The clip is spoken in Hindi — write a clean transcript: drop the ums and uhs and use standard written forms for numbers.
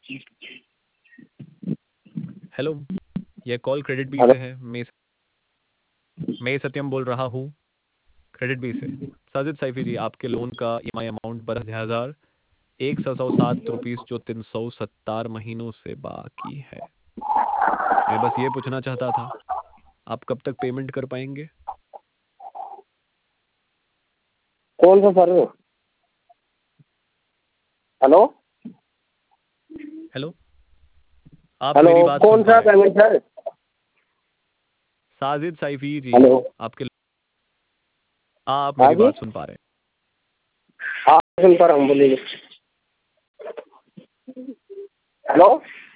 हेलो, यह कॉल क्रेडिट बी हेलो। से है। मैं सत्यम बोल रहा हूँ, क्रेडिट बी से। साजिद सैफी जी, आपके लोन का ईएमआई अमाउंट 12,107 रुपीस जो 370 महीनों से बाकी है। मैं बस ये पूछना चाहता था, आप कब तक पेमेंट कर पाएंगे? कौन सा सर? हेलो हेलो, आप हेलो, मेरी बात सुन कौन पा सा रहे हैं? Payment sir? Sajid Saifi ji, hello. आपके आप हाँ मेरी जी, बात सुन पा रहे हैं? हाँ सुन पा रहा हूँ, बोलिए। हेलो।